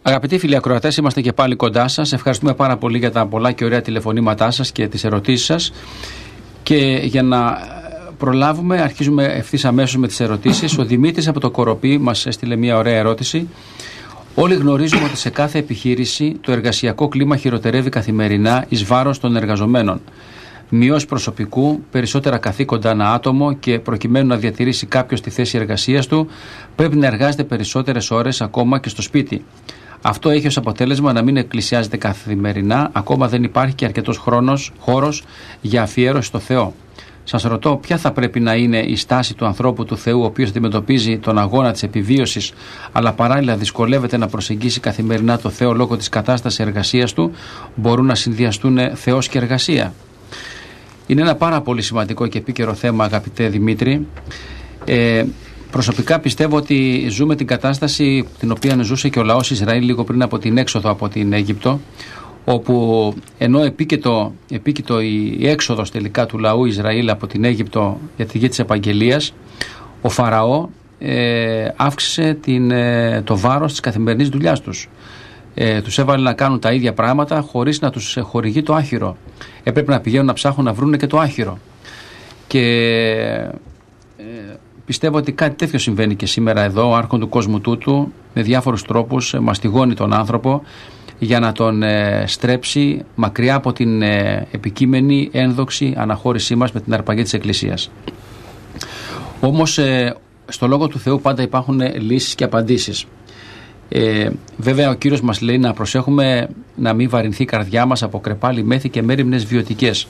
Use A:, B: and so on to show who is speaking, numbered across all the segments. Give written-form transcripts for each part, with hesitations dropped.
A: Αγαπητοί φίλοι ακροατές, είμαστε και πάλι κοντά σας. Ευχαριστούμε πάρα πολύ για τα πολλά και ωραία τηλεφωνήματά σας και τις ερωτήσεις σας. Και για να προλάβουμε, αρχίζουμε ευθύς αμέσως με τις ερωτήσεις. Ο Δημήτρης από το Κοροπή μας έστειλε μια ωραία ερώτηση. Όλοι γνωρίζουμε ότι σε κάθε επιχείρηση το εργασιακό κλίμα χειροτερεύει καθημερινά εις βάρος των εργαζομένων. Μειώσεις προσωπικού, περισσότερα καθήκοντα ανά άτομο και προκειμένου να διατηρήσει κάποιος τη θέση εργασίας του, πρέπει να εργάζεται περισσότερες ώρες ακόμα και στο σπίτι. Αυτό έχει ως αποτέλεσμα να μην εκκλησιάζεται καθημερινά, ακόμα δεν υπάρχει και αρκετός χώρος για αφιέρωση στο Θεό. Σας ρωτώ, ποια θα πρέπει να είναι η στάση του ανθρώπου του Θεού, ο οποίος αντιμετωπίζει τον αγώνα της επιβίωσης, αλλά παράλληλα δυσκολεύεται να προσεγγίσει καθημερινά το Θεό λόγω της κατάστασης εργασίας του? Μπορούν να συνδυαστούν Θεός και εργασία? Είναι ένα πάρα πολύ σημαντικό και επίκαιρο θέμα, αγαπητέ Δημήτρη. Προσωπικά πιστεύω ότι ζούμε την κατάσταση την οποία ζούσε και ο λαός Ισραήλ λίγο πριν από την έξοδο από την Αίγυπτο, όπου ενώ επίκειτο η έξοδος τελικά του λαού Ισραήλ από την Αίγυπτο για τη γη της Επαγγελίας, ο Φαραώ αύξησε το βάρος της καθημερινής δουλειάς τους. Τους έβαλε να κάνουν τα ίδια πράγματα χωρίς να τους χορηγεί το άχυρο. Έπρεπε να πηγαίνουν να ψάχνουν να βρουν και το άχυρο. Και πιστεύω ότι κάτι τέτοιο συμβαίνει και σήμερα εδώ. Ο άρχον του κόσμου τούτου με διάφορους τρόπους μαστιγώνει τον άνθρωπο για να τον στρέψει μακριά από την επικείμενη ένδοξη αναχώρησή μας με την αρπαγή της Εκκλησίας. Όμως στο Λόγο του Θεού πάντα υπάρχουν λύσεις και απαντήσεις. Βέβαια ο Κύριος μας λέει να προσέχουμε να μην βαρυνθεί η καρδιά μας από κρεπάλι, μέθη και μέριμνες βιωτικές.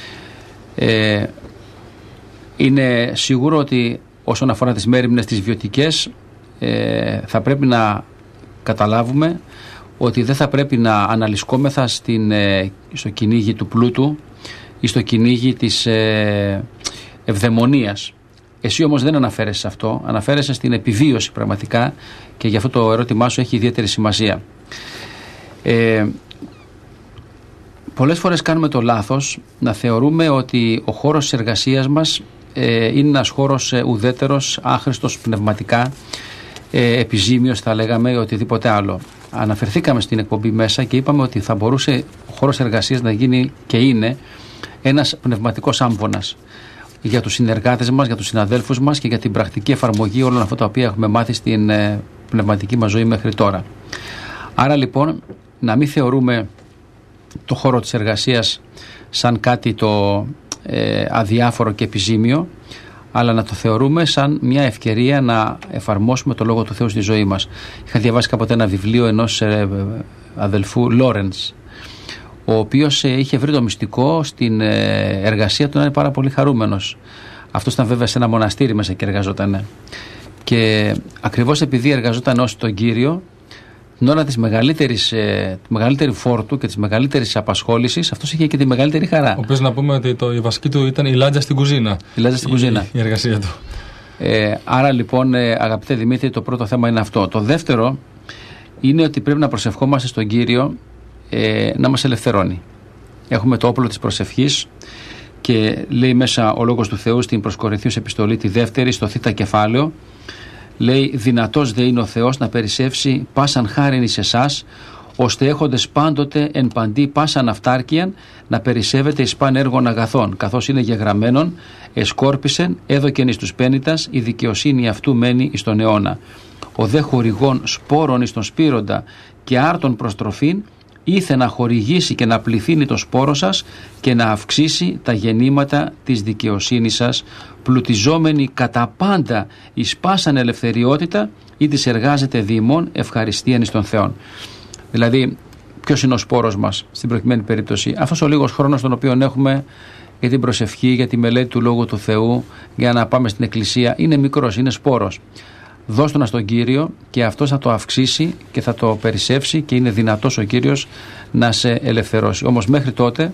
A: Είναι σίγουρο ότι όσον αφορά τις μέριμνες τις βιωτικές, θα πρέπει να καταλάβουμε ότι δεν θα πρέπει να αναλυσκόμεθα στο κυνήγι του πλούτου ή στο κυνήγι της ευδαιμονίας. Εσύ όμως δεν αναφέρεσαι σε αυτό, αναφέρεσαι στην επιβίωση πραγματικά, και γι' αυτό το ερώτημά σου έχει ιδιαίτερη σημασία. Πολλές φορές κάνουμε το λάθος να θεωρούμε ότι ο χώρος της εργασίας μας είναι ένας χώρος ουδέτερος, άχρηστος πνευματικά, επιζήμιος θα λέγαμε, ή οτιδήποτε άλλο. Αναφερθήκαμε στην εκπομπή μέσα και είπαμε ότι θα μπορούσε ο χώρος εργασίας να γίνει και είναι ένας πνευματικός άμβονας για τους συνεργάτες μας, για τους συναδέλφους μας και για την πρακτική εφαρμογή όλων αυτών τα οποία έχουμε μάθει στην πνευματική μας ζωή μέχρι τώρα. Άρα λοιπόν να μην θεωρούμε το χώρο της εργασίας σαν κάτι το αδιάφορο και επιζήμιο, αλλά να το θεωρούμε σαν μια ευκαιρία να εφαρμόσουμε το Λόγο του Θεού στη ζωή μας. Είχα διαβάσει κάποτε ένα βιβλίο ενός αδελφού Λόρενς, ο οποίος είχε βρει το μυστικό στην εργασία του να είναι πάρα πολύ χαρούμενος. Αυτός ήταν βέβαια σε ένα μοναστήρι μέσα και εργαζόταν. Και ακριβώς επειδή εργαζόταν ως τον Κύριο, την ώρα της μεγαλύτερη φόρτου και της μεγαλύτερης απασχόλησης, αυτός είχε και τη μεγαλύτερη χαρά.
B: Οπότε να πούμε ότι η βασική του ήταν η λάτζα στην κουζίνα.
A: Η λάτζα στην κουζίνα.
B: Η εργασία του.
A: Άρα λοιπόν, αγαπητέ Δημήτρη, το πρώτο θέμα είναι αυτό. Το δεύτερο είναι ότι πρέπει να προσευχόμαστε στον Κύριο να μας ελευθερώνει. Έχουμε το όπλο της προσευχής και λέει μέσα ο Λόγος του Θεού στην προς Κορινθίους επιστολή τη δεύτερη, στο θ κεφάλαιο, λέει: δυνατός δε είναι ο Θεός να περισσεύσει πάσαν χάριν εις εσάς, ώστε έχοντες πάντοτε εν παντί πάσαν αυτάρκειαν να περισσεύετε εις παν έργων αγαθών, καθώς είναι γεγραμμένον, εσκόρπισεν, έδωκεν εις τους πένητας, η δικαιοσύνη αυτού μένει εις τον αιώνα. Ο δε χορηγών σπόρων εις τον σπήροντα και άρτων προστροφήν, ήθε να χορηγήσει και να πληθύνει το σπόρο σας και να αυξήσει τα γεννήματα της δικαιοσύνης σας, πλουτιζόμενοι κατά πάντα εις πάσαν ελευθεριότητα, ή της εργάζεται διημών ευχαριστίαν εις τον Θεόν. Δηλαδή, ποιος είναι ο σπόρος μας στην προκειμένη περίπτωση? Αυτός ο λίγος χρόνος τον οποίο έχουμε για την προσευχή, για τη μελέτη του Λόγου του Θεού, για να πάμε στην Εκκλησία, είναι μικρός, είναι σπόρος. Δώσ' τον στον Κύριο και αυτός θα το αυξήσει και θα το περισσεύσει, και είναι δυνατός ο Κύριος να σε ελευθερώσει. Όμως μέχρι τότε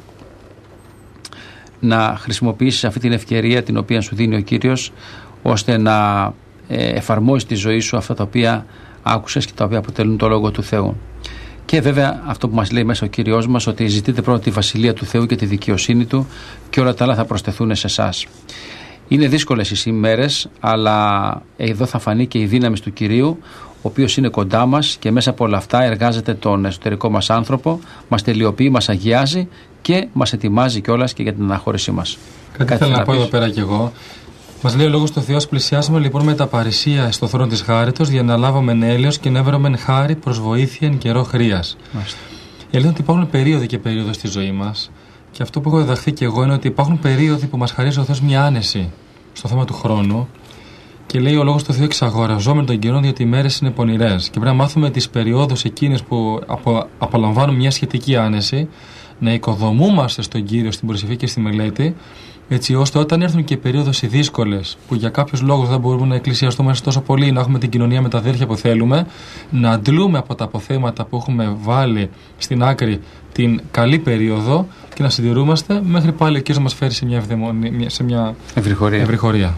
A: να χρησιμοποιήσεις αυτή την ευκαιρία την οποία σου δίνει ο Κύριος, ώστε να εφαρμόσεις τη ζωή σου αυτά τα οποία άκουσες και τα οποία αποτελούν το Λόγο του Θεού. Και βέβαια αυτό που μας λέει μέσα ο Κύριος μας, ότι ζητείτε πρώτα τη Βασιλεία του Θεού και τη δικαιοσύνη Του και όλα τα άλλα θα προσθεθούν σε εσάς. Είναι δύσκολες οι ημέρες, αλλά εδώ θα φανεί και η δύναμη του Κυρίου, οποίος είναι κοντά μας και μέσα από όλα αυτά εργάζεται τον εσωτερικό μας άνθρωπο, μας τελειοποιεί, μας αγιάζει και μας ετοιμάζει κιόλας και για την αναχώρησή μας.
B: Κάτι θέλω να πω εδώ πέρα κι εγώ. Μας λέει ο Λόγος του Θεού: πλησιάσαμε λοιπόν με τα παρησία στο θρόνο της χάριτος, για να λάβομεν έλεος και να έβρωμεν χάρη προς βοήθεια εν καιρό χρείας. Η αλήθεια είναι ότι υπάρχουν περίοδοι και περίοδοι στη ζωή μας. Και αυτό που έχω διδαχθεί κι εγώ είναι ότι υπάρχουν περίοδοι που μας χαρίζει ο Θεός μια άνεση στο θέμα του χρόνου. Και λέει ο Λόγος του Θεού: εξαγοραζόμενοι τον καιρό, διότι οι μέρες είναι πονηρές. Και πρέπει να μάθουμε τις περιόδους εκείνες που απολαμβάνουμε μια σχετική άνεση, να οικοδομούμαστε στον Κύριο, στην προσευχή και στη μελέτη, έτσι ώστε όταν έρθουν και περίοδοι δύσκολες, που για κάποιους λόγους δεν μπορούμε να εκκλησιαστούμε τόσο πολύ, να έχουμε την κοινωνία με τα αδέρφια που θέλουμε, να αντλούμε από τα αποθέματα που έχουμε βάλει στην άκρη την καλή περίοδο και να συντηρούμαστε μέχρι πάλι ο Κύριος να μας φέρει σε μια ευρυχωρία.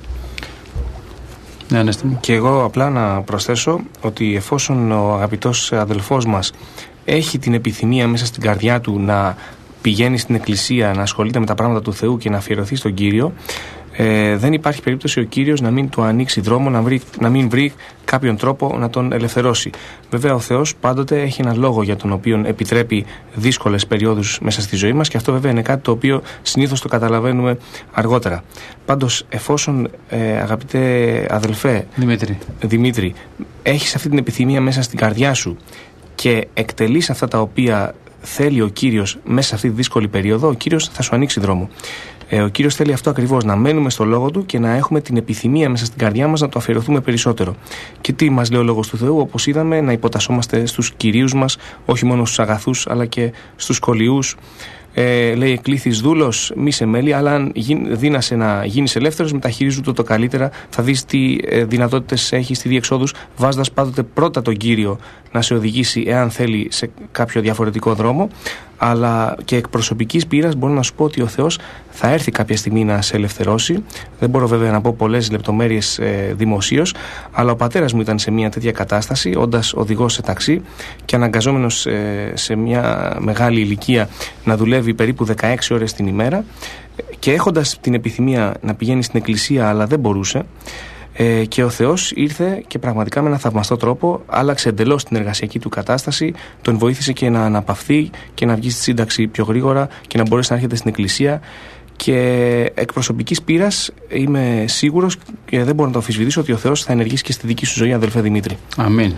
A: Ναι,
C: και εγώ απλά να προσθέσω ότι εφόσον ο αγαπητός αδελφός μας έχει την επιθυμία μέσα στην καρδιά του να πηγαίνει στην εκκλησία, να ασχολείται με τα πράγματα του Θεού και να αφιερωθεί στον Κύριο, δεν υπάρχει περίπτωση ο Κύριος να μην του ανοίξει δρόμο, να μην βρει κάποιον τρόπο να τον ελευθερώσει. Βέβαια ο Θεός πάντοτε έχει ένα λόγο για τον οποίο επιτρέπει δύσκολες περιόδους μέσα στη ζωή μας, και αυτό βέβαια είναι κάτι το οποίο συνήθως το καταλαβαίνουμε αργότερα. Πάντως εφόσον αγαπητέ αδελφέ Δημήτρη, έχεις αυτή την επιθυμία μέσα στην καρδιά σου και εκτελείς αυτά τα οποία θέλει ο Κύριος μέσα σε αυτή τη δύσκολη περίοδο, ο Κύριος θα σου ανοίξει δρόμο. Ο Κύριος θέλει αυτό ακριβώς, να μένουμε στο Λόγο Του και να έχουμε την επιθυμία μέσα στην καρδιά μας να το αφιερωθούμε περισσότερο. Και τι μας λέει ο Λόγος του Θεού? Όπως είδαμε, να υποτασσόμαστε στους κυρίους μας, όχι μόνο στους αγαθούς αλλά και στους σχολιούς. Λέει: εκλήθης δούλος, μη σε μέλει, αλλά αν δύνασαι να γίνεις ελεύθερος, μεταχειρίζου το καλύτερα. Θα δεις τι δυνατότητες έχεις στη διεξόδους, βάζοντας πάντοτε πρώτα τον Κύριο να σε οδηγήσει, εάν θέλει, σε κάποιο διαφορετικό δρόμο. Αλλά και εκ προσωπικής πείρας μπορώ να σου πω ότι ο Θεός θα έρθει κάποια στιγμή να σε ελευθερώσει. Δεν μπορώ βέβαια να πω πολλές λεπτομέρειες δημοσίως, αλλά ο πατέρας μου ήταν σε μια τέτοια κατάσταση, όντας οδηγός σε ταξί και αναγκαζόμενος σε μια μεγάλη ηλικία να δουλεύει περίπου 16 ώρες την ημέρα, και έχοντας την επιθυμία να πηγαίνει στην εκκλησία αλλά δεν μπορούσε. Και ο Θεός ήρθε και πραγματικά με ένα θαυμαστό τρόπο άλλαξε εντελώς την εργασιακή του κατάσταση, τον βοήθησε και να αναπαυθεί και να βγει στη σύνταξη πιο γρήγορα και να μπορέσει να έρχεται στην εκκλησία. Και εκ προσωπικής πείρας είμαι σίγουρος και δεν μπορώ να το αμφισβητήσω ότι ο Θεός θα ενεργήσει και στη δική σου ζωή, αδελφέ Δημήτρη.
A: Αμήν.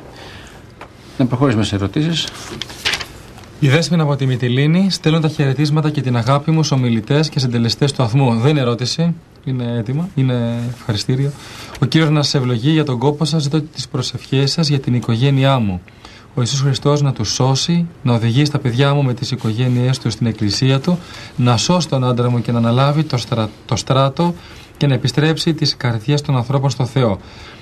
A: Να προχωρήσουμε σε ερωτήσεις.
B: Η Δέσποινα από τη Μυτιλήνη: στέλνω τα χαιρετίσματα και την αγάπη μου στους ομιλητές και συντελεστές του αθμού. Δεν είναι ερώτηση, είναι έτοιμα, είναι ευχαριστήριο. Ο Κύριος να σας ευλογεί για τον κόπο σας, ζητώ τις προσευχές σας για την οικογένειά μου. Ο Ιησούς Χριστός να τους σώσει, να οδηγήσει τα παιδιά μου με τις οικογένειές του στην εκκλησία του, να σώσει τον άντρα μου και να αναλάβει το στράτο και να επιστρέψει τις καρδιές των ανθρώπων στο Θεό.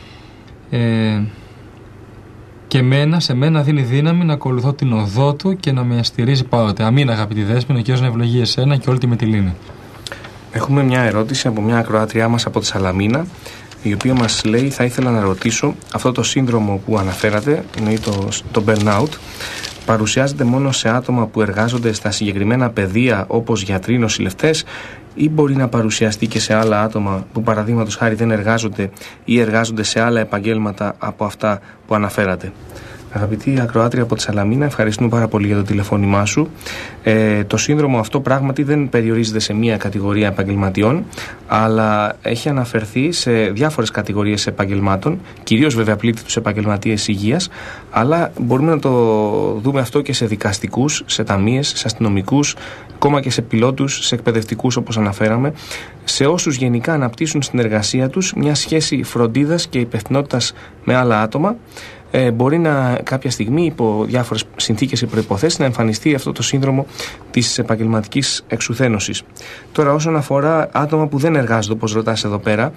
B: Και σε μένα δίνει δύναμη να ακολουθώ την οδό του και να με στηρίζει πάντοτε. Αμήν, αγαπητή Δέσποινα, ο Κύριος να ευλογεί εσένα και όλη τη Μυτιλήνη.
C: Έχουμε μια ερώτηση από μια ακροάτριά μας από τη Σαλαμίνα, η οποία μας λέει: θα ήθελα να ρωτήσω, αυτό το σύνδρομο που αναφέρατε, είναι το burnout, παρουσιάζεται μόνο σε άτομα που εργάζονται στα συγκεκριμένα πεδία όπως γιατροί, νοσηλευτές, ή μπορεί να παρουσιαστεί και σε άλλα άτομα που παραδείγματος χάρη δεν εργάζονται ή εργάζονται σε άλλα επαγγέλματα από αυτά που αναφέρατε? Αγαπητή ακροάτρια από τη Σαλαμίνα, ευχαριστούμε πάρα πολύ για το τηλεφώνημά σου. Το σύνδρομο αυτό πράγματι δεν περιορίζεται σε μία κατηγορία επαγγελματιών, αλλά έχει αναφερθεί σε διάφορες κατηγορίες επαγγελμάτων, κυρίως βέβαια πλήττει τους επαγγελματίες υγείας, αλλά μπορούμε να το δούμε αυτό και σε δικαστικούς, σε ταμείες, σε αστυνομικούς, ακόμα και σε πιλότους, σε εκπαιδευτικούς όπως αναφέραμε, σε όσους γενικά αναπτύσσουν στην εργασία τους μια σχέση φροντίδας και υπευθυνότητας με άλλα άτομα. Μπορεί να κάποια στιγμή υπό διάφορες συνθήκες ή προϋποθέσεις να εμφανιστεί αυτό το σύνδρομο της επαγγελματικής εξουθένωσης. Τώρα, όσον αφορά άτομα που δεν εργάζονται, όπως ρωτάς εδώ πέρα,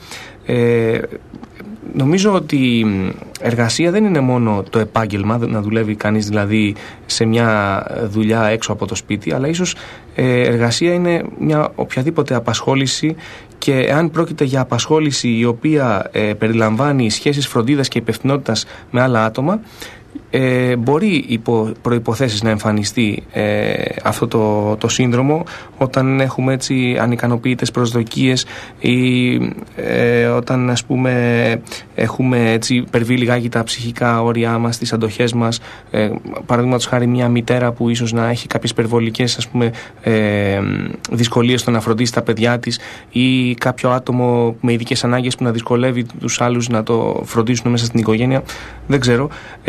C: νομίζω ότι εργασία δεν είναι μόνο το επάγγελμα, να δουλεύει κανείς δηλαδή σε μια δουλειά έξω από το σπίτι, αλλά ίσως εργασία είναι μια οποιαδήποτε απασχόληση, και αν πρόκειται για απασχόληση η οποία περιλαμβάνει σχέσεις φροντίδας και υπευθυνότητας με άλλα άτομα, Μπορεί υπό προϋποθέσεις να εμφανιστεί αυτό το σύνδρομο όταν έχουμε έτσι ανικανοποιητές προσδοκίες ή όταν ας πούμε έχουμε έτσι υπερβεί λιγάκι τα ψυχικά όρια μας, τις αντοχές μας, παραδείγματος χάρη μια μητέρα που ίσως να έχει κάποιες υπερβολικές ας πούμε δυσκολίες στο να φροντίσει τα παιδιά της ή κάποιο άτομο με ειδικές ανάγκες που να δυσκολεύει τους άλλους να το φροντίσουν μέσα στην οικογένεια, δεν ξέρω.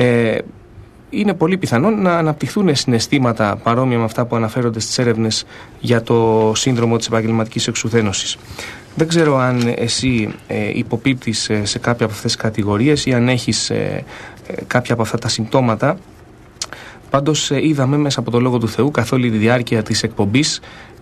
C: Είναι πολύ πιθανόν να αναπτυχθούν συναισθήματα παρόμοια με αυτά που αναφέρονται στις έρευνες για το σύνδρομο της επαγγελματικής εξουθένωσης. Δεν ξέρω αν εσύ υποπίπτεις σε κάποια από αυτές τις κατηγορίες ή αν έχεις κάποια από αυτά τα συμπτώματα. Πάντως είδαμε μέσα από το Λόγο του Θεού καθ' όλη τη διάρκεια της εκπομπής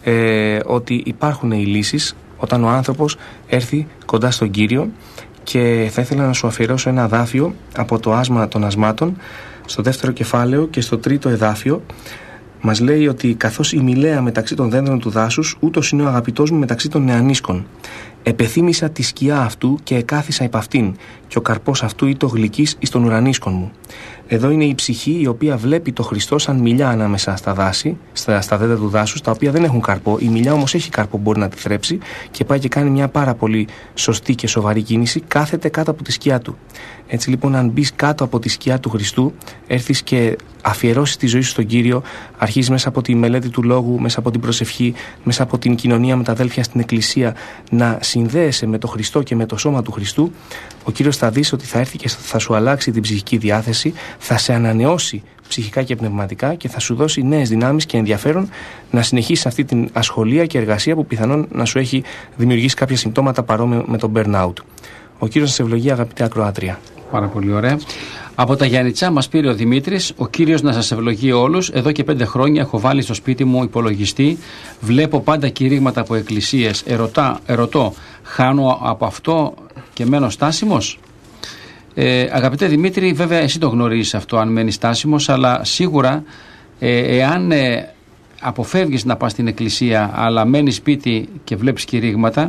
C: ότι υπάρχουν οι λύσεις όταν ο άνθρωπος έρθει κοντά στον Κύριο, και θα ήθελα να σου αφιερώσω ένα εδάφιο από το Άσμα των Ασμάτων στο 2ο κεφάλαιο και στο 3ο εδάφιο. Μας λέει ότι καθώς η μηλαία μεταξύ των δέντρων του δάσους, ούτως είναι ο αγαπητός μου μεταξύ των νεανίσκων. Επεθύμησα τη σκιά αυτού και εκάθισα υπ' αυτήν, και ο καρπός αυτού ήτο γλυκής εις των ουρανίσκων μου. Εδώ είναι η ψυχή η οποία βλέπει το Χριστό σαν μιλιά ανάμεσα στα δάση, στα δέντρα του δάσους, τα οποία δεν έχουν καρπό. Η μιλιά όμως έχει καρπό, μπορεί να τη θρέψει και πάει και κάνει μια πάρα πολύ σωστή και σοβαρή κίνηση, κάθεται κάτω από τη σκιά του. Έτσι λοιπόν, αν μπεις κάτω από τη σκιά του Χριστού, έρθεις και αφιερώσεις τη ζωή σου στον Κύριο, αρχίζεις μέσα από τη μελέτη του Λόγου, μέσα από την προσευχή, μέσα από την κοινωνία με τα αδέλφια στην Εκκλησία, να συνδέεσαι με το Χριστό και με το σώμα του Χριστού, ο Κύριος θα δεις ότι θα έρθει και θα σου αλλάξει την ψυχική διάθεση, θα σε ανανεώσει ψυχικά και πνευματικά και θα σου δώσει νέες δυνάμεις και ενδιαφέρον να συνεχίσεις αυτή την ασχολία και εργασία που πιθανόν να σου έχει δημιουργήσει κάποια συμπτώματα παρόμοια με τον burnout. Ο Κύριος σας ευλογεί, αγαπητή ακροάτρια.
A: Πάρα πολύ ωραία. Από τα Γιάννητσά μας πήρε ο Δημήτρης. Ο Κύριος να σας ευλογεί όλους. Εδώ και 5 χρόνια έχω βάλει στο σπίτι μου υπολογιστή. Βλέπω πάντα κηρύγματα από εκκλησίες. Ερωτώ, χάνω από αυτό και μένω στάσιμος? Αγαπητέ Δημήτρη, βέβαια εσύ το γνωρίζεις αυτό, αν μένεις στάσιμος, αλλά σίγουρα εάν αποφεύγεις να πας στην εκκλησία αλλά μένεις σπίτι και βλέπεις κηρύγματα,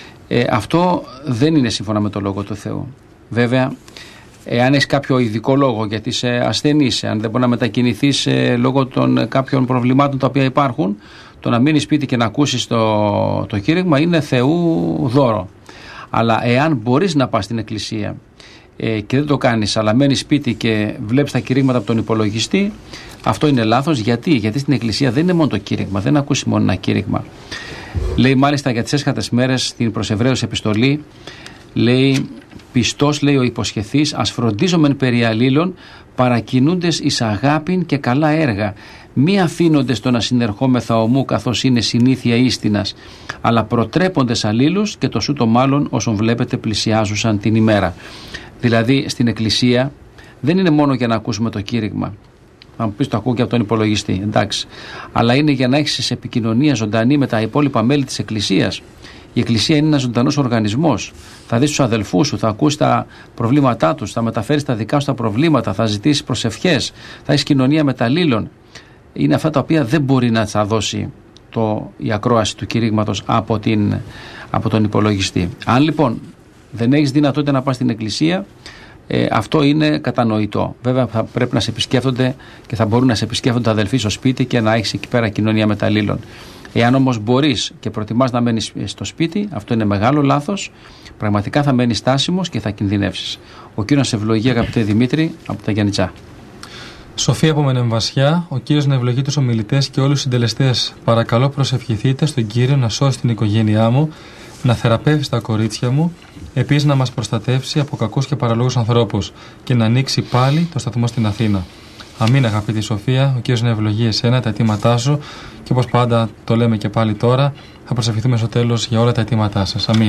A: αυτό δεν είναι σύμφωνα με το Λόγο του Θεού. Βέβαια, εάν έχεις κάποιο ειδικό λόγο γιατί είσαι ασθενής, αν δεν μπορεί να μετακινηθείς λόγω των κάποιων προβλημάτων τα οποία υπάρχουν, το να μείνεις σπίτι και να ακούσεις το κήρυγμα είναι Θεού δώρο. Αλλά εάν μπορείς να πας στην εκκλησία και δεν το κάνεις, αλλά μένεις σπίτι και βλέπεις τα κηρύγματα από τον υπολογιστή, αυτό είναι λάθος. Γιατί στην εκκλησία δεν είναι μόνο το κήρυγμα, δεν ακούσει μόνο ένα κήρυγμα. Λέει μάλιστα για τις έσχατες μέρες στην προς Εβραίους επιστολή, λέει, πιστός, λέει ο υποσχεθής, ας φροντίζομεν περί αλλήλων, παρακινούντες εις αγάπην και καλά έργα, μη αφήνοντες το να συνερχόμεθα ομού καθώς είναι συνήθεια ίστινας, αλλά προτρέποντες αλλήλους και το σούτο μάλλον όσων βλέπετε πλησιάζουσαν την ημέρα. Δηλαδή στην εκκλησία δεν είναι μόνο για να ακούσουμε το κήρυγμα. Να μου πεις το ακούω και από τον υπολογιστή, εντάξει. Αλλά είναι για να έχεις επικοινωνία ζωντανή με τα υπόλοιπα μέλη της εκκλησίας. Η εκκλησία είναι ένας ζωντανός οργανισμός. Θα δεις τους αδελφούς σου, θα ακούσεις τα προβλήματά τους, θα μεταφέρεις τα δικά σου τα προβλήματα, θα ζητήσεις προσευχές, θα έχεις κοινωνία μεταλλήλων. Είναι αυτά τα οποία δεν μπορεί να τα δώσει η ακρόαση του κηρύγματος από τον υπολογιστή. Αν λοιπόν δεν έχεις δυνατότητα να πας στην εκκλησία, αυτό είναι κατανοητό. Βέβαια θα πρέπει να σε επισκέφτονται και θα μπορούν να σε επισκέφτονται τα αδελφοί στο σπίτι και να έχεις εκεί πέρα κοινωνία μεταλλήλων. Εάν όμως μπορείς και προτιμάς να μένεις στο σπίτι, αυτό είναι μεγάλο λάθος. Πραγματικά θα μένεις στάσιμος και θα κινδυνεύσεις. Ο Κύριος σε ευλογεί, αγαπητέ Δημήτρη, από τα Γιάννητσά.
B: Σοφία από Μενεμβασιά, ο Κύριος να ευλογεί τους ομιλητές και όλους τους συντελεστές. Παρακαλώ προσευχηθείτε στον Κύριο να σώσει την οικογένειά μου, να θεραπεύσει τα κορίτσια μου, επίσης να μας προστατεύσει από κακούς και παραλόγους ανθρώπους και να ανοίξει πάλι το σταθμό στην Αθήνα. Αμήν, αγαπητή Σοφία, ο Κύριος να ευλογεί εσένα, τα αιτήματά σου και όπως πάντα το λέμε και πάλι τώρα, θα προσευχηθούμε στο τέλος για όλα τα αιτήματά σας. Αμήν.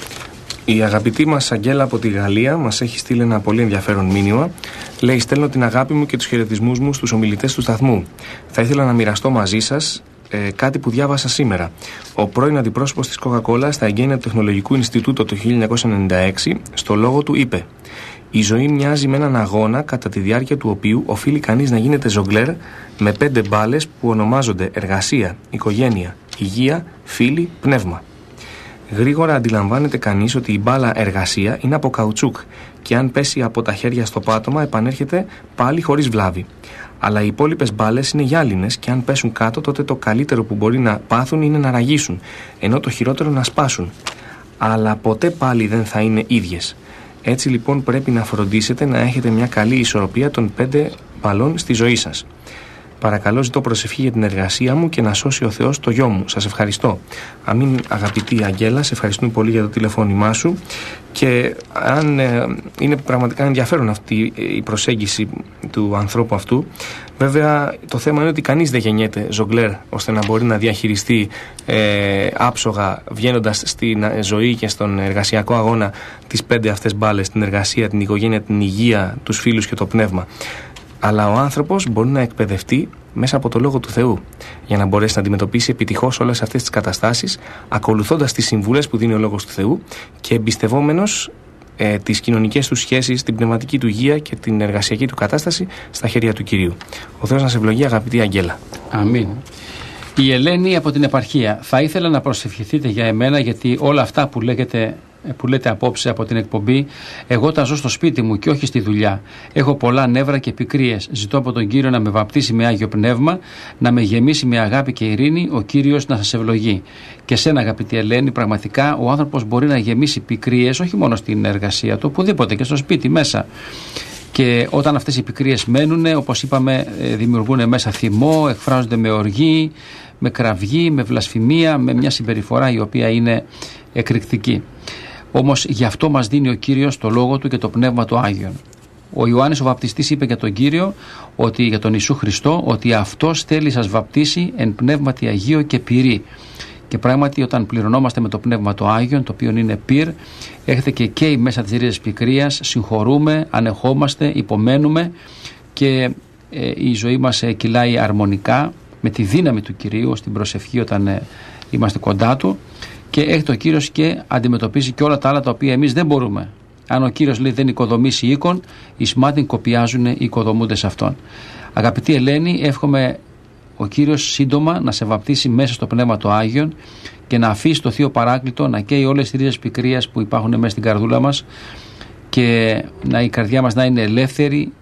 C: Η αγαπητή μας Αγγέλα από τη Γαλλία μας έχει στείλει ένα πολύ ενδιαφέρον μήνυμα. Λέει: στέλνω την αγάπη μου και τους χαιρετισμούς μου στους ομιλητές του σταθμού. Θα ήθελα να μοιραστώ μαζί σας κάτι που διάβασα σήμερα. Ο πρώην αντιπρόσωπος της Coca-Cola στα εγγένεια του Τεχνολογικού Ινστιτούτου το 1996, στο λόγο του είπε: η ζωή μοιάζει με έναν αγώνα κατά τη διάρκεια του οποίου οφείλει κανείς να γίνεται ζογκλέρ με 5 μπάλες που ονομάζονται εργασία, οικογένεια, υγεία, φίλη, πνεύμα. Γρήγορα αντιλαμβάνεται κανείς ότι η μπάλα εργασία είναι από καουτσούκ και αν πέσει από τα χέρια στο πάτωμα επανέρχεται πάλι χωρίς βλάβη. Αλλά οι υπόλοιπες μπάλες είναι γυάλινες και αν πέσουν κάτω, τότε το καλύτερο που μπορεί να πάθουν είναι να ραγίσουν, ενώ το χειρότερο να σπάσουν. Αλλά ποτέ πάλι δεν θα είναι ίδιες. Έτσι λοιπόν πρέπει να φροντίσετε να έχετε μια καλή ισορροπία των 5 μπαλών στη ζωή σας. Παρακαλώ, ζητώ προσευχή για την εργασία μου και να σώσει ο Θεός το γιο μου. Σας ευχαριστώ. Αμήν, αγαπητή Αγγέλα, σε ευχαριστούμε πολύ για το τηλεφώνημά σου. Και αν είναι πραγματικά ενδιαφέρον αυτή η προσέγγιση του ανθρώπου αυτού, βέβαια το θέμα είναι ότι κανείς δεν γεννιέται ζογκλέρ ώστε να μπορεί να διαχειριστεί άψογα, βγαίνοντας στην ζωή και στον εργασιακό αγώνα, τις 5 αυτές μπάλες, την εργασία, την οικογένεια, την υγεία, τους φίλους και το πνεύμα. Αλλά ο άνθρωπος μπορεί να εκπαιδευτεί μέσα από το Λόγο του Θεού για να μπορέσει να αντιμετωπίσει επιτυχώς όλες αυτές τις καταστάσεις, ακολουθώντας τις συμβουλές που δίνει ο Λόγος του Θεού και εμπιστευόμενος τις κοινωνικές του σχέσεις, την πνευματική του υγεία και την εργασιακή του κατάσταση στα χέρια του Κυρίου. Ο Θεός να σε ευλογεί, αγαπητή Αγγέλα.
A: Αμήν. Η Ελένη από την επαρχία. Θα ήθελα να προσευχηθείτε για εμένα, γιατί όλα αυτά που λέτε απόψε από την εκπομπή, εγώ τα ζω στο σπίτι μου και όχι στη δουλειά. Έχω πολλά νεύρα και πικρίες. Ζητώ από τον Κύριο να με βαπτίσει με Άγιο Πνεύμα, να με γεμίσει με αγάπη και ειρήνη, ο Κύριος να σας ευλογεί. Και σένα, αγαπητή Ελένη, πραγματικά ο άνθρωπος μπορεί να γεμίσει πικρίες, όχι μόνο στην εργασία του, οπουδήποτε και στο σπίτι μέσα. Και όταν αυτές οι πικρίες μένουν, όπως είπαμε, δημιουργούν μέσα θυμό, εκφράζονται με οργή, με κραυγή, με βλασφημία, με μια συμπεριφορά η οποία είναι εκρηκτική. Όμως γι' αυτό μας δίνει ο Κύριος το Λόγο Του και το Πνεύμα του Άγιον. Ο Ιωάννης ο Βαπτιστής είπε για τον Κύριο, για τον Ιησού Χριστό, ότι αυτός θέλει σας βαπτίσει εν πνεύματι Αγίο και πυρί. Και πράγματι, όταν πληρωνόμαστε με το Πνεύμα του Άγιον, το οποίο είναι πυρ, έρχεται και καίει μέσα της ρίζες πικρίας, συγχωρούμε, ανεχόμαστε, υπομένουμε και η ζωή μας κυλάει αρμονικά με τη δύναμη του Κυρίου στην προσευχή όταν είμαστε κοντά Του. Και έρχεται ο Κύριος και αντιμετωπίζει και όλα τα άλλα τα οποία εμείς δεν μπορούμε. Αν ο Κύριος λέει δεν οικοδομήσει οίκον, οι σμάτιν κοπιάζουν οι οικοδομούντες αυτών. Αγαπητή Ελένη, εύχομαι ο Κύριος σύντομα να σε βαπτίσει μέσα στο Πνεύμα του Άγιον και να αφήσει το Θείο Παράκλητο να καίει όλες τις ρίζες πικρίας που υπάρχουν μέσα στην καρδούλα μας και η καρδιά μας να είναι ελεύθερη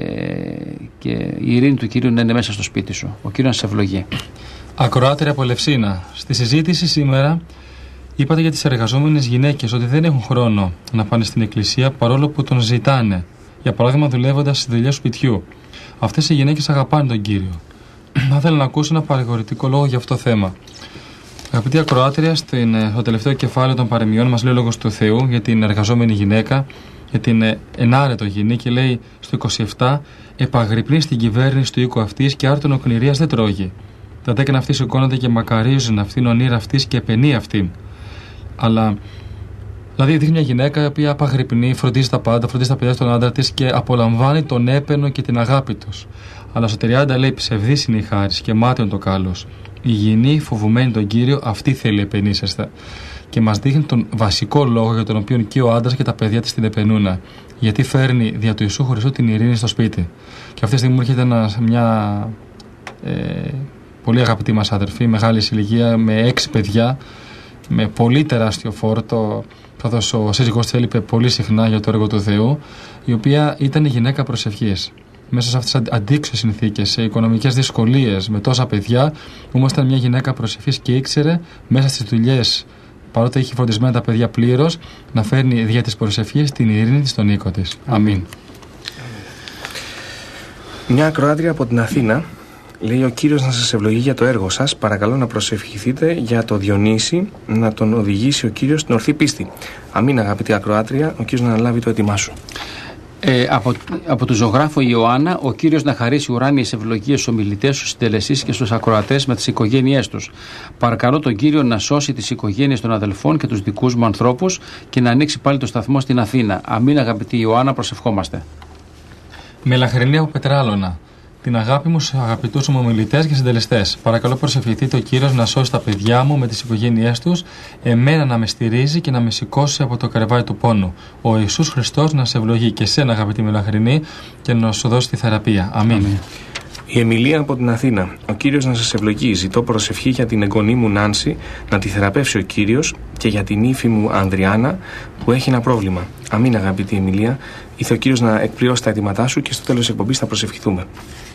A: και η ειρήνη του Κύριου να είναι μέσα στο σπίτι σου. Ο Κύριος να σε ευλογεί.
B: Ακροάτρια από Λευσίνα. Στη συζήτηση σήμερα είπατε για τις εργαζόμενες γυναίκες ότι δεν έχουν χρόνο να πάνε στην εκκλησία παρόλο που τον ζητάνε. Για παράδειγμα, δουλεύοντας στη δουλειά σπιτιού. Αυτές οι γυναίκες αγαπάνε τον Κύριο. Θα ήθελα να ακούσω ένα παρηγορητικό λόγο για αυτό το θέμα. Αγαπητή ακροάτρια, στο τελευταίο κεφάλαιο των παρεμιών μας λέει ο Λόγος του Θεού για την εργαζόμενη γυναίκα, για την ενάρετο γυνή, και λέει στο 27: επαγρυπνεί στην κυβέρνηση του οίκου αυτής και άρτον οκνηρίας δεν τρώγει. Τα τέκνα αυτή σηκώνονται και μακαρίζουν αυτήν ονείρα αυτή και επενεί αυτήν. Αλλά, δηλαδή, δείχνει μια γυναίκα η οποία απαγρυπνεί, φροντίζει τα πάντα, φροντίζει τα παιδιά στον άντρα της και απολαμβάνει τον έπαινο και την αγάπη τους. Αλλά στο 30 λέει: ψευδής είναι η χάρις και μάταιον το κάλος. Η γυνή φοβουμένη τον Κύριο, αυτή θέλει επενήσεσθε. Και μας δείχνει τον βασικό λόγο για τον οποίο και ο άντρας και τα παιδιά της την επενούν. Γιατί φέρνει δια του Ιησού Χριστού την ειρήνη στο σπίτι. Και αυτή τη στιγμή μου έρχεται μια πολύ αγαπητή μας αδερφή, μεγάλη ηλικία, με 6 παιδιά, με πολύ τεράστιο φόρτο, καθώς ο σύζυγός της έλειπε πολύ συχνά για το έργο του Θεού, η οποία ήταν γυναίκα προσευχής. Μέσα σε αυτές τις αντίξωες συνθήκες, σε οικονομικές δυσκολίες, με τόσα παιδιά, όμως ήταν μια γυναίκα προσευχής και ήξερε μέσα στις δουλειές, παρότι είχε φροντισμένα τα παιδιά πλήρως, να φέρνει δια της προσευχής την ειρήνη της στον οίκο της. Αμήν.
C: Μια ακροάτρια από την Αθήνα λέει: ο Κύριος να σας ευλογεί για το έργο σας. Παρακαλώ να προσευχηθείτε για το Διονύση, να τον οδηγήσει ο Κύριος στην ορθή πίστη. Αμήν, αγαπητή ακροάτρια, ο Κύριος να αναλάβει το αίτημά σου.
A: Από τον ζωγράφο Ιωάννα, ο Κύριος να χαρίσει ουράνιες ευλογίες στους ομιλητές, στους συντελεστές και στους ακροατές με τις οικογένειές τους. Παρακαλώ τον Κύριο να σώσει τις οικογένειες των αδελφών και τους δικούς μου ανθρώπους και να ανοίξει πάλι το σταθμό στην Αθήνα. Αμήν, αγαπητή Ιωάννα, προσευχόμαστε.
B: Μελαχρινή από Πετράλωνα. Την αγάπη μου στους αγαπητούς μου ομιλητές και συντελεστές. Παρακαλώ προσευχηθείτε ο Κύριος να σώσει τα παιδιά μου με τις οικογένειές τους, εμένα να με στηρίζει και να με σηκώσει από το καρβάι του πόνου. Ο Ιησούς Χριστός να σε ευλογεί και σένα, αγαπητή Μελαχρινή, και να σου δώσει τη θεραπεία. Αμήν.
C: Η Εμιλία από την Αθήνα. Ο Κύριος να σας ευλογεί. Ζητώ προσευχή για την εγγονή μου Νάνση, να τη θεραπεύσει ο Κύριος, και για την ύφη μου Ανδριάνα που έχει ένα πρόβλημα. Αμήν, αγαπητή Εμιλία. Ήρθε ο Κύριος να εκπληρώσει τα αιτήματά σου και στο τέλος της εκπομπής θα προσευχηθούμε.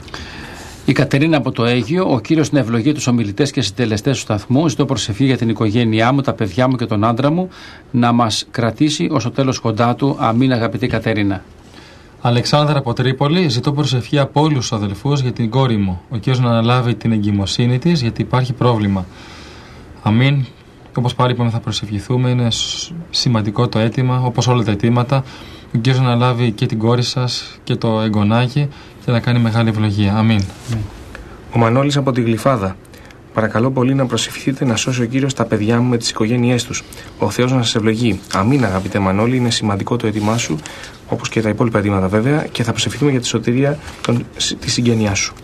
A: Η Κατερίνα από το Αίγυο. Ο Κύριος να ευλογεί τους ομιλητές και συντελεστές του σταθμού. Ζητώ προσευχή για την οικογένειά μου, τα παιδιά μου και τον άντρα μου, να μας κρατήσει ως το τέλος κοντά του. Αμήν, αγαπητή Κατερίνα.
B: Αλεξάνδρα από Τρίπολη. Ζητώ προσευχή από όλους τους αδελφούς για την κόρη μου. Ο Κύριος να αναλάβει την εγκυμοσύνη της, γιατί υπάρχει πρόβλημα. Αμήν. Όπως πάλι είπαμε, θα προσευχηθούμε. Είναι σημαντικό το αίτημα, όπως όλα τα αιτήματα. Ο Κύριος να αναλάβει και την κόρη σας και το εγγονάκι και να κάνει μεγάλη ευλογία. Αμήν.
C: Ο Μανώλης από τη Γλυφάδα. Παρακαλώ πολύ να προσευχηθείτε να σώσει ο Κύριος τα παιδιά μου με τις οικογένειές τους. Ο Θεός να σας ευλογεί. Αμήν, αγαπητέ Μανώλη, είναι σημαντικό το αίτημά σου, όπως και τα υπόλοιπα αιτήματα βέβαια, και θα προσευχηθούμε για τη σωτηρία της συγγένειάς σου.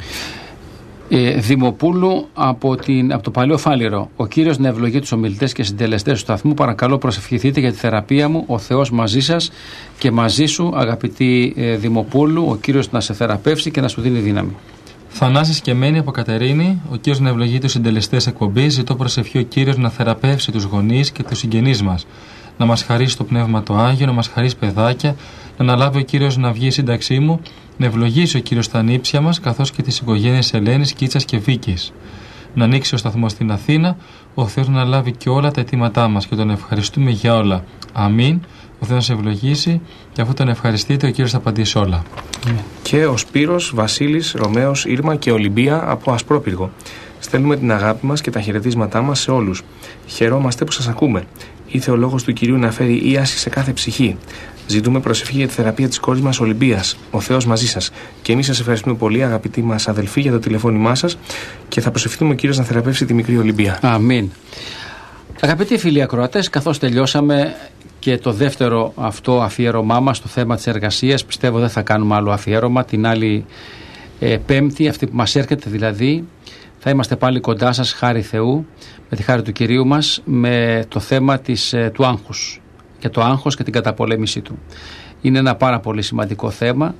A: Δημοπούλου από το Παλαιό Φάληρο. Ο Κύριος να ευλογεί τους ομιλητές και συντελεστές του σταθμού. Παρακαλώ προσευχηθείτε για τη θεραπεία μου. Ο Θεός μαζί σας και μαζί σου, αγαπητή Δημοπούλου. Ο Κύριος να σε θεραπεύσει και να σου δίνει δύναμη.
B: Θανάσης και Μένη από Κατερίνη. Ο Κύριος να ευλογεί τους συντελεστές εκπομπής. Ζητώ προσευχή ο Κύριος να θεραπεύσει τους γονείς και τους συγγενείς μας. Να μας χαρίσει το πνεύμα το Άγιο, να μας χαρίσει παιδάκια. Να αναλάβει ο Κύριος να βγει η σύνταξή μου. Να ευλογήσει ο Κύριος τα νύψια μας, καθώς και τις οικογένειες Ελένης, Κίτσας και Βίκης. Να ανοίξει ο σταθμός στην Αθήνα. Ο Θεός να αναλάβει και όλα τα αιτήματά μας και τον ευχαριστούμε για όλα. Αμήν. Ο Θεός να σε ευλογήσει και αφού τον ευχαριστείτε, ο Κύριος θα απαντήσει όλα.
C: Και ο Σπύρος, Βασίλης, Ρωμαίος, Ήρμα και Ολυμπία από Ασπρόπυργο. Στέλνουμε την αγάπη μας και τα χαιρετίσματά μας σε όλους. Χαιρόμαστε που σας ακούμε. Ήρθε ο λόγος του Κυρίου να φέρει ίαση σε κάθε ψυχή. Ζητούμε προσευχή για τη θεραπεία της κόρης μας Ολυμπίας. Ο Θεός μαζί σας. Και εμείς σας ευχαριστούμε πολύ, αγαπητοί μας αδελφοί, για το τηλεφώνημά σας και θα προσευχηθούμε ο Κύριος να θεραπεύσει τη μικρή Ολυμπία.
A: Αμήν. Αγαπητοί φίλοι ακροατές, καθώς τελειώσαμε και το δεύτερο αυτό αφιέρωμά μας στο θέμα της εργασίας, πιστεύω δεν θα κάνουμε άλλο αφιέρωμα. Την άλλη Πέμπτη, αυτή που μας έρχεται δηλαδή, θα είμαστε πάλι κοντά σας, χάρη Θεού, με τη χάρη του Κυρίου μας, με το θέμα του άγχους και το άγχος και την καταπολέμησή του. Είναι ένα πάρα πολύ σημαντικό θέμα.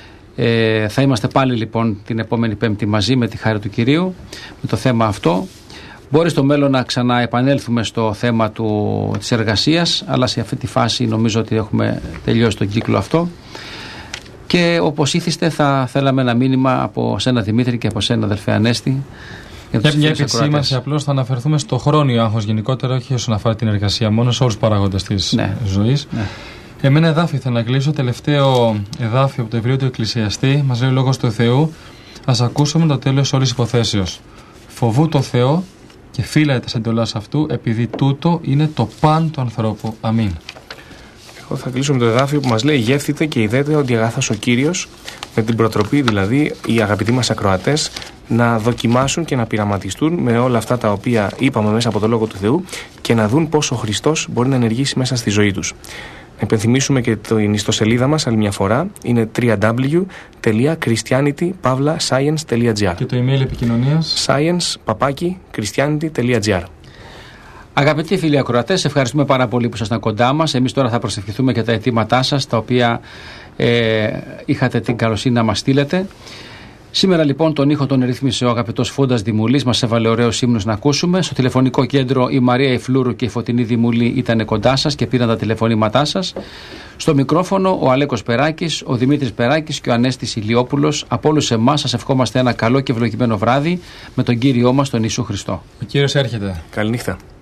A: Θα είμαστε πάλι λοιπόν την επόμενη Πέμπτη μαζί με τη χάρη του Κυρίου με το θέμα αυτό. Μπορεί στο μέλλον να ξαναεπανέλθουμε στο θέμα της εργασίας, αλλά σε αυτή τη φάση νομίζω ότι έχουμε τελειώσει τον κύκλο αυτό. Και όπως ήθιστε θα θέλαμε ένα μήνυμα από σένα Δημήτρη και από σένα αδελφέ Ανέστη.
B: Μια επισήμανση, απλώς θα αναφερθούμε στο χρόνιο άγχος γενικότερα, όχι όσον αφορά την εργασία, μόνο σε όλους τους παράγοντες της ζωής. Ναι. Εμένα εδάφιο θα ανακλείσω, τελευταίο εδάφιο από το βιβλίο του Εκκλησιαστή, μας λέει ο Λόγος του Θεού, ας ακούσουμε το τέλος όλης υποθέσεως. Φοβού το Θεό και φύλαε τα εντολάς αυτού, επειδή τούτο είναι το παν του ανθρώπου. Αμήν.
C: Εγώ θα κλείσω με το εδάφιο που μας λέει: γεύθητε και είδετε ότι αγαθάς ο Κύριος, με την προτροπή δηλαδή οι αγαπητοί μας ακροατές να δοκιμάσουν και να πειραματιστούν με όλα αυτά τα οποία είπαμε μέσα από το Λόγο του Θεού και να δουν πώς ο Χριστός μπορεί να ενεργήσει μέσα στη ζωή τους. Να υπενθυμίσουμε και την ιστοσελίδα μας άλλη μια φορά, είναι www.christianity-science.gr
B: και το email επικοινωνίας
C: science@christianity.gr.
A: Αγαπητοί φίλοι ακροατές, ευχαριστούμε πάρα πολύ που ήσασταν κοντά μας. Εμείς τώρα θα προσευχηθούμε για τα αιτήματά σας, τα οποία είχατε την καλοσύνη να μας στείλετε. Σήμερα λοιπόν τον ήχο τον ρύθμισε ο αγαπητός Φούντας Δημουλής, μας έβαλε ωραίους ύμνους να ακούσουμε. Στο τηλεφωνικό κέντρο η Μαρία Ιφλούρου και η Φωτεινή Δημουλή ήταν κοντά σας και πήραν τα τηλεφωνήματά σας. Στο μικρόφωνο ο Αλέκος Περάκης, ο Δημήτρης Περάκης και ο Ανέστης Ηλιόπουλος. Από όλους εμάς σας ευχόμαστε ένα καλό και ευλογημένο βράδυ με τον Κύριό μας τον Ιησού Χριστό.
B: Ο Κύριος έρχεται.
C: Καληνύχτα.